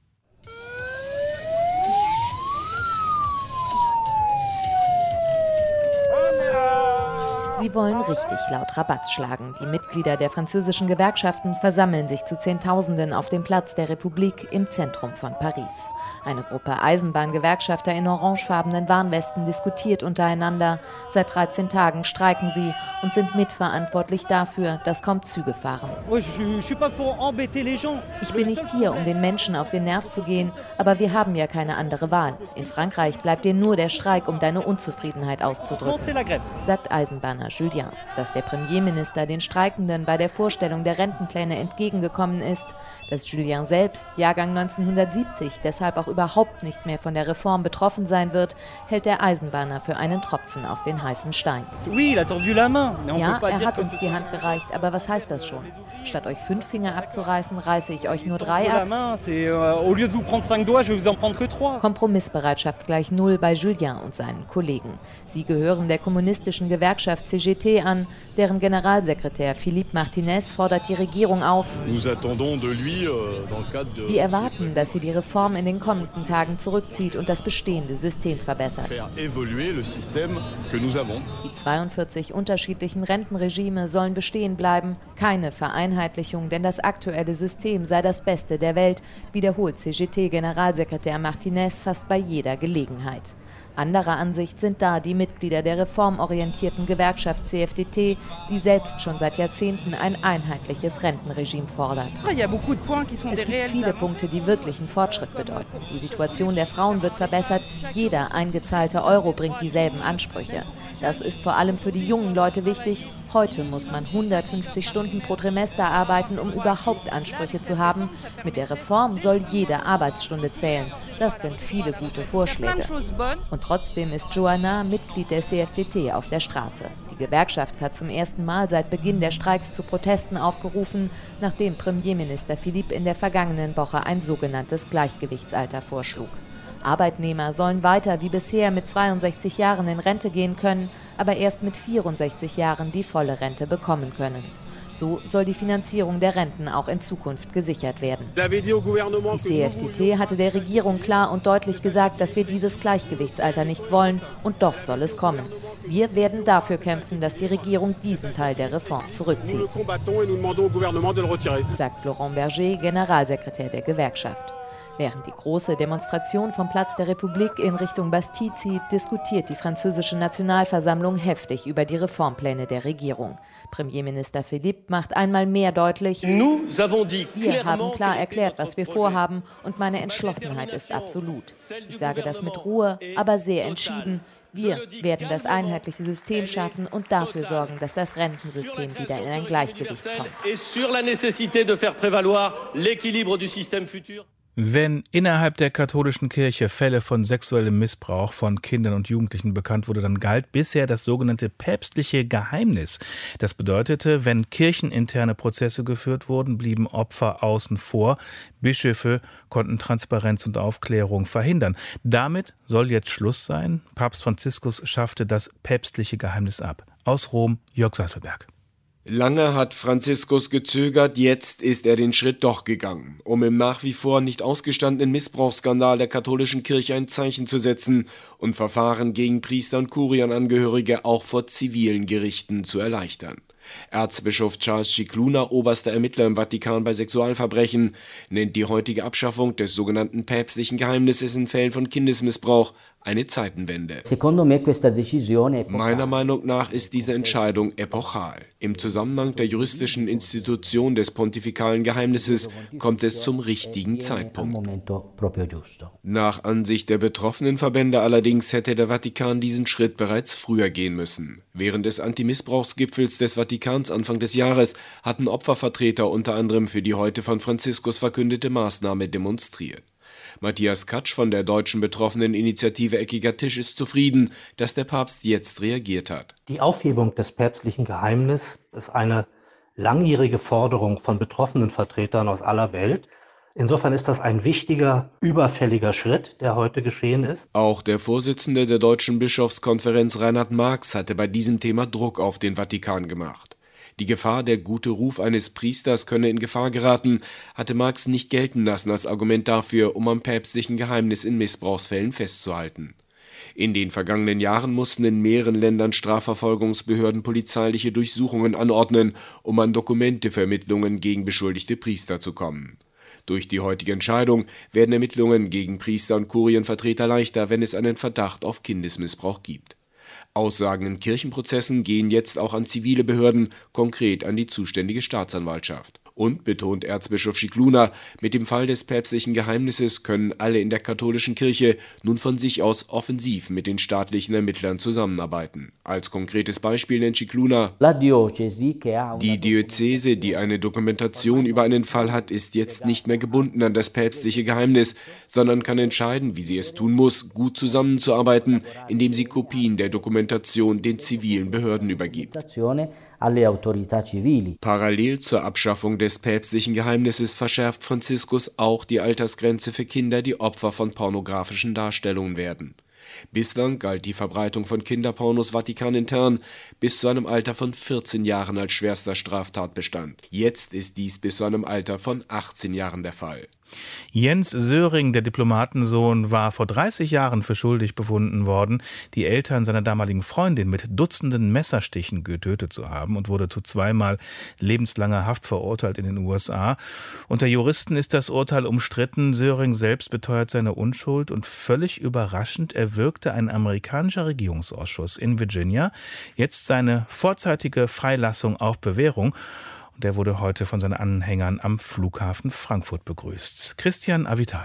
Sie wollen richtig laut Rabatz schlagen. Die Mitglieder der französischen Gewerkschaften versammeln sich zu Zehntausenden auf dem Platz der Republik im Zentrum von Paris. Eine Gruppe Eisenbahngewerkschafter in orangefarbenen Warnwesten diskutiert untereinander. Seit dreizehn Tagen streiken sie und sind mitverantwortlich dafür, dass kaum Züge fahren. Ich bin nicht hier, um den Menschen auf den Nerv zu gehen, aber wir haben ja keine andere Wahl. In Frankreich bleibt dir nur der Streik, um deine Unzufriedenheit auszudrücken, sagt Eisenbahner Julien. Dass der Premierminister den Streikenden bei der Vorstellung der Rentenpläne entgegengekommen ist, dass Julien selbst, Jahrgang neunzehnhundertsiebzig, deshalb auch überhaupt nicht mehr von der Reform betroffen sein wird, hält der Eisenbahner für einen Tropfen auf den heißen Stein. Ja, er hat uns die Hand gereicht, aber was heißt das schon? Statt euch fünf Finger abzureißen, reiße ich euch nur drei ab. Kompromissbereitschaft gleich null bei Julien und seinen Kollegen. Sie gehören der kommunistischen Gewerkschaft C G T an, deren Generalsekretär Philippe Martinez fordert die Regierung auf. Wir erwarten, dass sie die Reform in den kommenden Tagen zurückzieht und das bestehende System verbessert. Die zweiundvierzig unterschiedlichen Rentenregime sollen bestehen bleiben, keine Vereinheitlichung, denn das aktuelle System sei das Beste der Welt, wiederholt C G T-Generalsekretär Martinez fast bei jeder Gelegenheit. Anderer Ansicht sind da die Mitglieder der reformorientierten Gewerkschaft C F D T, die selbst schon seit Jahrzehnten ein einheitliches Rentenregime fordert. Es gibt viele Punkte, die wirklichen Fortschritt bedeuten. Die Situation der Frauen wird verbessert, jeder eingezahlte Euro bringt dieselben Ansprüche. Das ist vor allem für die jungen Leute wichtig. Heute muss man hundertfünfzig Stunden pro Trimester arbeiten, um überhaupt Ansprüche zu haben. Mit der Reform soll jede Arbeitsstunde zählen. Das sind viele gute Vorschläge. Und trotzdem ist Joanna Mitglied der C F D T auf der Straße. Die Gewerkschaft hat zum ersten Mal seit Beginn der Streiks zu Protesten aufgerufen, nachdem Premierminister Philippe in der vergangenen Woche ein sogenanntes Gleichgewichtsalter vorschlug. Arbeitnehmer sollen weiter wie bisher mit zweiundsechzig Jahren in Rente gehen können, aber erst mit vierundsechzig Jahren die volle Rente bekommen können. So soll die Finanzierung der Renten auch in Zukunft gesichert werden. Die C F D T hatte der Regierung klar und deutlich gesagt, dass wir dieses Gleichgewichtsalter nicht wollen, und doch soll es kommen. Wir werden dafür kämpfen, dass die Regierung diesen Teil der Reform zurückzieht, sagt Laurent Berger, Generalsekretär der Gewerkschaft. Während die große Demonstration vom Platz der Republik in Richtung Bastille zieht, diskutiert die französische Nationalversammlung heftig über die Reformpläne der Regierung. Premierminister Philippe macht einmal mehr deutlich: Wir haben klar erklärt, was wir vorhaben, und meine Entschlossenheit ist absolut. Ich sage das mit Ruhe, aber sehr entschieden. Wir werden das einheitliche System schaffen und dafür sorgen, dass das Rentensystem wieder in ein Gleichgewicht kommt. Wenn innerhalb der katholischen Kirche Fälle von sexuellem Missbrauch von Kindern und Jugendlichen bekannt wurde, dann galt bisher das sogenannte päpstliche Geheimnis. Das bedeutete, wenn kircheninterne Prozesse geführt wurden, blieben Opfer außen vor. Bischöfe konnten Transparenz und Aufklärung verhindern. Damit soll jetzt Schluss sein. Papst Franziskus schaffte das päpstliche Geheimnis ab. Aus Rom, Jörg Sasselberg. Lange hat Franziskus gezögert, jetzt ist er den Schritt doch gegangen, um im nach wie vor nicht ausgestandenen Missbrauchsskandal der katholischen Kirche ein Zeichen zu setzen und Verfahren gegen Priester und Kurienangehörige auch vor zivilen Gerichten zu erleichtern. Erzbischof Charles Scicluna, oberster Ermittler im Vatikan bei Sexualverbrechen, nennt die heutige Abschaffung des sogenannten päpstlichen Geheimnisses in Fällen von Kindesmissbrauch eine Zeitenwende. Meiner Meinung nach ist diese Entscheidung epochal. Im Zusammenhang der juristischen Institution des pontifikalen Geheimnisses kommt es zum richtigen Zeitpunkt. Nach Ansicht der betroffenen Verbände allerdings hätte der Vatikan diesen Schritt bereits früher gehen müssen. Während des Antimissbrauchsgipfels des Vatikans Anfang des Jahres hatten Opfervertreter unter anderem für die heute von Franziskus verkündete Maßnahme demonstriert. Matthias Katsch von der deutschen Betroffeneninitiative Eckiger Tisch ist zufrieden, dass der Papst jetzt reagiert hat. Die Aufhebung des päpstlichen Geheimnisses ist eine langjährige Forderung von betroffenen Vertretern aus aller Welt. Insofern ist das ein wichtiger, überfälliger Schritt, der heute geschehen ist. Auch der Vorsitzende der Deutschen Bischofskonferenz Reinhard Marx hatte bei diesem Thema Druck auf den Vatikan gemacht. Die Gefahr, der gute Ruf eines Priesters könne in Gefahr geraten, hatte Marx nicht gelten lassen als Argument dafür, um am päpstlichen Geheimnis in Missbrauchsfällen festzuhalten. In den vergangenen Jahren mussten in mehreren Ländern Strafverfolgungsbehörden polizeiliche Durchsuchungen anordnen, um an Dokumente für Ermittlungen gegen beschuldigte Priester zu kommen. Durch die heutige Entscheidung werden Ermittlungen gegen Priester und Kurienvertreter leichter, wenn es einen Verdacht auf Kindesmissbrauch gibt. Aussagen in Kirchenprozessen gehen jetzt auch an zivile Behörden, konkret an die zuständige Staatsanwaltschaft. Und, betont Erzbischof Scicluna, mit dem Fall des päpstlichen Geheimnisses können alle in der katholischen Kirche nun von sich aus offensiv mit den staatlichen Ermittlern zusammenarbeiten. Als konkretes Beispiel nennt Scicluna: Die Diözese, die eine Dokumentation über einen Fall hat, ist jetzt nicht mehr gebunden an das päpstliche Geheimnis, sondern kann entscheiden, wie sie es tun muss, gut zusammenzuarbeiten, indem sie Kopien der Dokumentation den zivilen Behörden übergibt. Parallel zur Abschaffung des päpstlichen Geheimnisses verschärft Franziskus auch die Altersgrenze für Kinder, die Opfer von pornografischen Darstellungen werden. Bislang galt die Verbreitung von Kinderpornos vatikanintern bis zu einem Alter von vierzehn Jahren als schwerster Straftatbestand. Jetzt ist dies bis zu einem Alter von achtzehn Jahren der Fall. Jens Söring, der Diplomatensohn, war vor dreißig Jahren für schuldig befunden worden, die Eltern seiner damaligen Freundin mit Dutzenden Messerstichen getötet zu haben und wurde zu zweimal lebenslanger Haft verurteilt in den U S A. Unter Juristen ist das Urteil umstritten. Söring selbst beteuert seine Unschuld und völlig überraschend erwirkte ein amerikanischer Regierungsausschuss in Virginia jetzt seine vorzeitige Freilassung auf Bewährung. Der wurde heute von seinen Anhängern am Flughafen Frankfurt begrüßt. Christian Avital.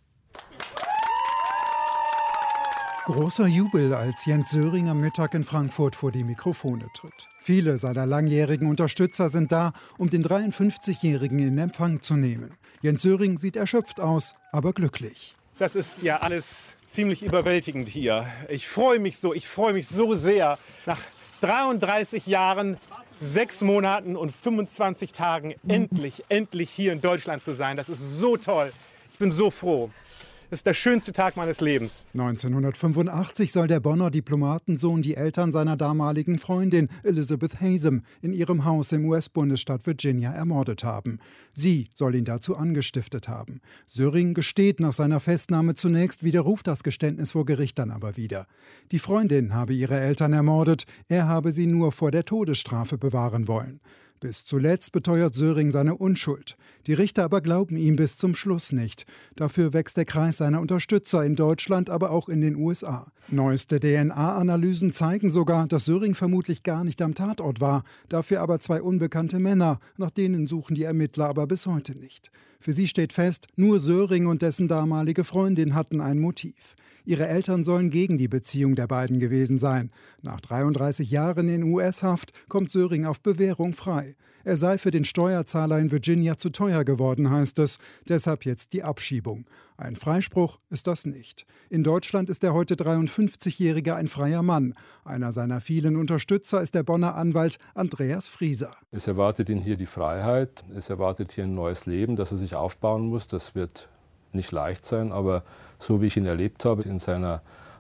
Großer Jubel, als Jens Söring am Mittag in Frankfurt vor die Mikrofone tritt. Viele seiner langjährigen Unterstützer sind da, um den dreiundfünfzigjährigen in Empfang zu nehmen. Jens Söring sieht erschöpft aus, aber glücklich. Das ist ja alles ziemlich überwältigend hier. Ich freue mich so, ich freue mich so sehr, nach dreiunddreißig Jahren, sechs Monaten und fünfundzwanzig Tagen endlich, endlich hier in Deutschland zu sein. Das ist so toll. Ich bin so froh. Das ist der schönste Tag meines Lebens. neunzehnhundertfünfundachtzig soll der Bonner Diplomatensohn die Eltern seiner damaligen Freundin Elizabeth Haysom in ihrem Haus im U S-Bundesstaat Virginia ermordet haben. Sie soll ihn dazu angestiftet haben. Söring gesteht nach seiner Festnahme zunächst, widerruft das Geständnis vor Gericht dann aber wieder. Die Freundin habe ihre Eltern ermordet, er habe sie nur vor der Todesstrafe bewahren wollen. Bis zuletzt beteuert Söring seine Unschuld. Die Richter aber glauben ihm bis zum Schluss nicht. Dafür wächst der Kreis seiner Unterstützer in Deutschland, aber auch in den U S A. Neueste D N A-Analysen zeigen sogar, dass Söring vermutlich gar nicht am Tatort war. Dafür aber zwei unbekannte Männer, nach denen suchen die Ermittler aber bis heute nicht. Für sie steht fest, nur Söring und dessen damalige Freundin hatten ein Motiv. Ihre Eltern sollen gegen die Beziehung der beiden gewesen sein. Nach dreiunddreißig Jahren in U S-Haft kommt Söring auf Bewährung frei. Er sei für den Steuerzahler in Virginia zu teuer geworden, heißt es. Deshalb jetzt die Abschiebung. Ein Freispruch ist das nicht. In Deutschland ist der heute dreiundfünfzigjährige ein freier Mann. Einer seiner vielen Unterstützer ist der Bonner Anwalt Andreas Frieser. Es erwartet ihn hier die Freiheit. Es erwartet hier ein neues Leben, das er sich aufbauen muss. Das wird nicht leicht sein, aber so wie ich ihn erlebt habe, in seiner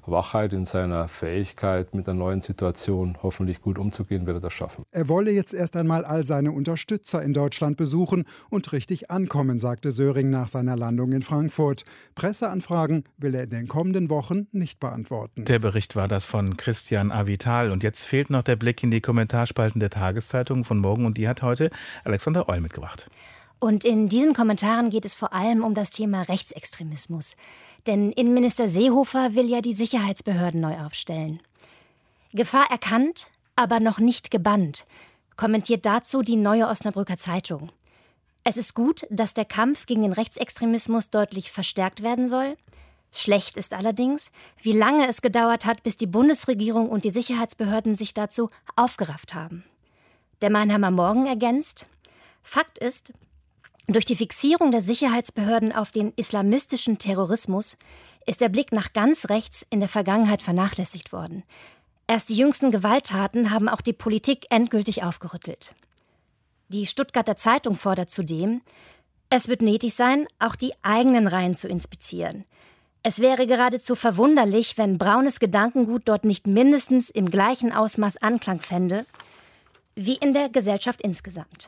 Wachheit, in seiner Fähigkeit, mit der neuen Situation hoffentlich gut umzugehen, wird er das schaffen. Er wolle jetzt erst einmal all seine Unterstützer in Deutschland besuchen und richtig ankommen, sagte Söring nach seiner Landung in Frankfurt. Presseanfragen will er in den kommenden Wochen nicht beantworten. Der Bericht war das von Christian Avital. Und jetzt fehlt noch der Blick in die Kommentarspalten der Tageszeitungen von morgen. Und die hat heute Alexander Eul mitgebracht. Und in diesen Kommentaren geht es vor allem um das Thema Rechtsextremismus. Denn Innenminister Seehofer will ja die Sicherheitsbehörden neu aufstellen. Gefahr erkannt, aber noch nicht gebannt, kommentiert dazu die Neue Osnabrücker Zeitung. Es ist gut, dass der Kampf gegen den Rechtsextremismus deutlich verstärkt werden soll. Schlecht ist allerdings, wie lange es gedauert hat, bis die Bundesregierung und die Sicherheitsbehörden sich dazu aufgerafft haben. Der Mannheimer Morgen ergänzt: Fakt ist, durch die Fixierung der Sicherheitsbehörden auf den islamistischen Terrorismus ist der Blick nach ganz rechts in der Vergangenheit vernachlässigt worden. Erst die jüngsten Gewalttaten haben auch die Politik endgültig aufgerüttelt. Die Stuttgarter Zeitung fordert zudem, es wird nötig sein, auch die eigenen Reihen zu inspizieren. Es wäre geradezu verwunderlich, wenn braunes Gedankengut dort nicht mindestens im gleichen Ausmaß Anklang fände wie in der Gesellschaft insgesamt.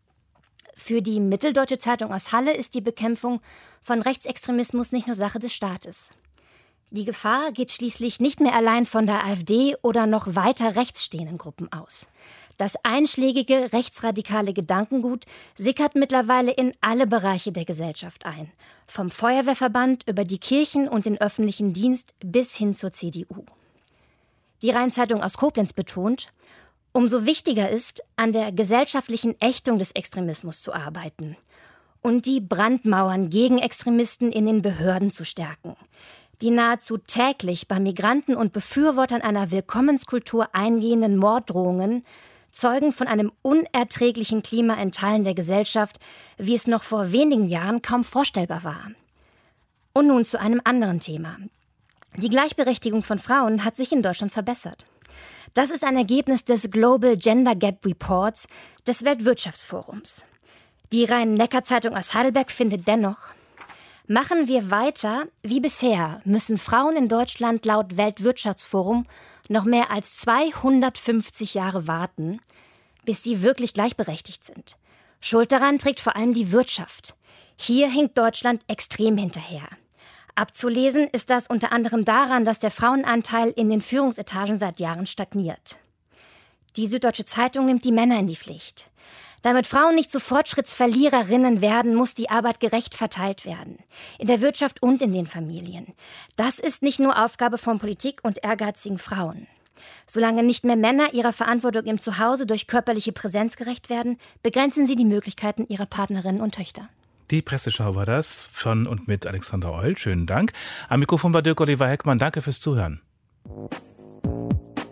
Für die Mitteldeutsche Zeitung aus Halle ist die Bekämpfung von Rechtsextremismus nicht nur Sache des Staates. Die Gefahr geht schließlich nicht mehr allein von der AfD oder noch weiter rechts stehenden Gruppen aus. Das einschlägige rechtsradikale Gedankengut sickert mittlerweile in alle Bereiche der Gesellschaft ein. Vom Feuerwehrverband über die Kirchen und den öffentlichen Dienst bis hin zur C D U. Die Rheinzeitung aus Koblenz betont, umso wichtiger ist, an der gesellschaftlichen Ächtung des Extremismus zu arbeiten und die Brandmauern gegen Extremisten in den Behörden zu stärken. Die nahezu täglich bei Migranten und Befürwortern einer Willkommenskultur eingehenden Morddrohungen zeugen von einem unerträglichen Klima in Teilen der Gesellschaft, wie es noch vor wenigen Jahren kaum vorstellbar war. Und nun zu einem anderen Thema. Die Gleichberechtigung von Frauen hat sich in Deutschland verbessert. Das ist ein Ergebnis des Global Gender Gap Reports des Weltwirtschaftsforums. Die Rhein-Neckar-Zeitung aus Heidelberg findet dennoch, machen wir weiter wie bisher, müssen Frauen in Deutschland laut Weltwirtschaftsforum noch mehr als zweihundertfünfzig Jahre warten, bis sie wirklich gleichberechtigt sind. Schuld daran trägt vor allem die Wirtschaft. Hier hinkt Deutschland extrem hinterher. Abzulesen ist das unter anderem daran, dass der Frauenanteil in den Führungsetagen seit Jahren stagniert. Die Süddeutsche Zeitung nimmt die Männer in die Pflicht. Damit Frauen nicht zu Fortschrittsverliererinnen werden, muss die Arbeit gerecht verteilt werden. In der Wirtschaft und in den Familien. Das ist nicht nur Aufgabe von Politik und ehrgeizigen Frauen. Solange nicht mehr Männer ihrer Verantwortung im Zuhause durch körperliche Präsenz gerecht werden, begrenzen sie die Möglichkeiten ihrer Partnerinnen und Töchter. Die Presseschau war das von und mit Alexander Eul. Schönen Dank. Am Mikrofon war Dirk Oliver Heckmann. Danke fürs Zuhören.